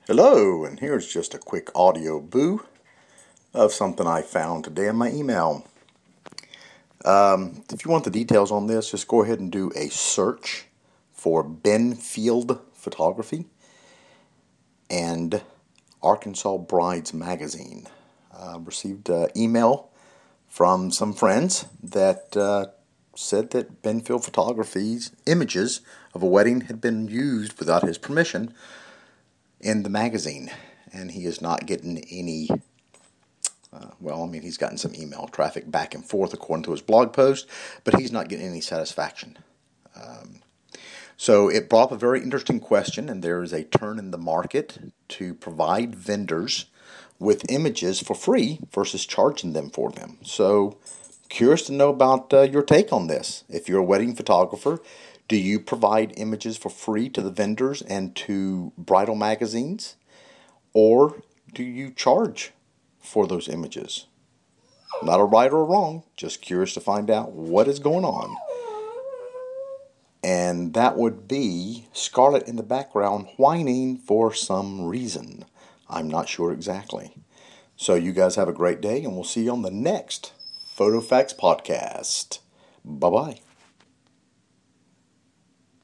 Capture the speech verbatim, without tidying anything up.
Hello, and here's just a quick audio boo of something I found today in my email. Um, if you want the details on this, just go ahead and do a search for Benfield Photography and Arkansas Brides Magazine. I uh, received an email from some friends that uh, said that Benfield Photography's images of a wedding had been used without his permission in the magazine, and he is not getting any, uh, well, I mean, he's gotten some email traffic back and forth according to his blog post, but he's not getting any satisfaction. Um, so it brought up a very interesting question, and there is a turn in the market to provide vendors with images for free versus charging them for them. So curious to know about uh, your take on this. If you're a wedding photographer, do you provide images for free to the vendors and to bridal magazines? Or do you charge for those images? Not a right or a wrong, just curious to find out what is going on. And that would be Scarlett in the background whining for some reason. I'm not sure exactly. So you guys have a great day, and we'll see you on the next PhotoFacts podcast. Bye-bye.